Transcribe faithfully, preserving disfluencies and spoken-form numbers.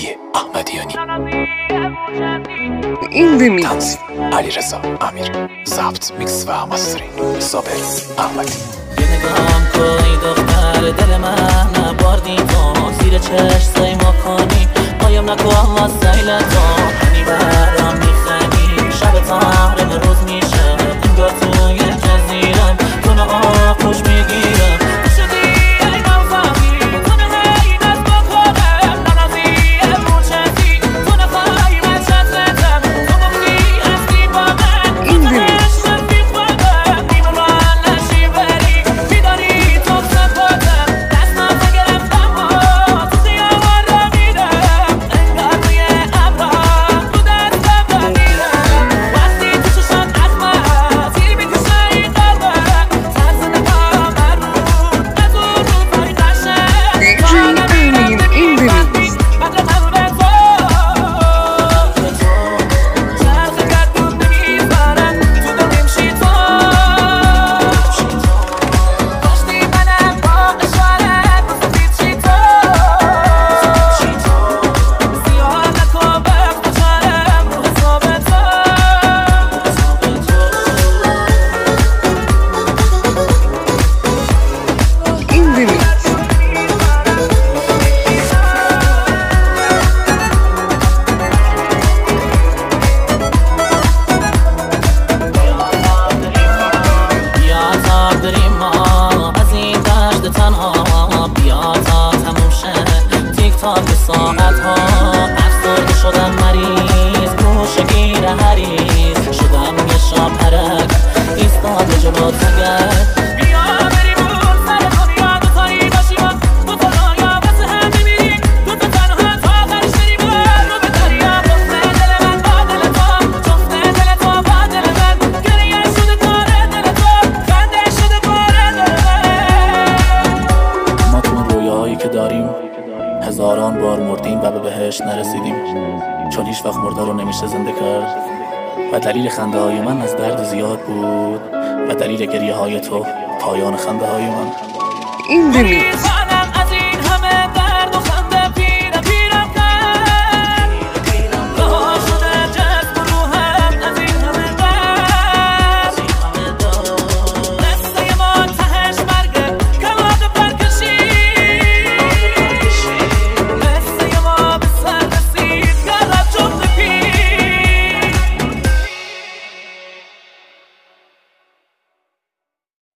علی احمدیانی. این دمی تنظیم علیرضا امیر. ضبط میکس و مسترینگ صابر احمدی. یه نگاهم کنی دختر دل من نباردی تو زیر چشم ما کنی قایم نکن واسه ایلتون هنی برام میخنی شب تحرم روز میشه انگار توی جزیرم تو نه آخوش میگیرم ساعت ها افسرده شدم مریض گوشگیر حریص شدم یه شام پرک ایستاده جلو تگرد بیا بریم اون سر دنیا دوتایی باشیم دو تا دنیا واسه هم میمیریم دو تا تنها تا آخرش بریم رو به دریا جفته دل من با دل تو جفته دل تو با دل من گریه شده کاره دل تو خنده شده کاره دل من ما تو رویاهایی که داریم هزاران بار مردیم و به بهشت نرسیدیم چون هیچ وقت مرده رو نمیشه زنده کرد و دلیل خنده های من از درد زیاد بود و دلیل گریه های تو پایان خنده های من. این دمی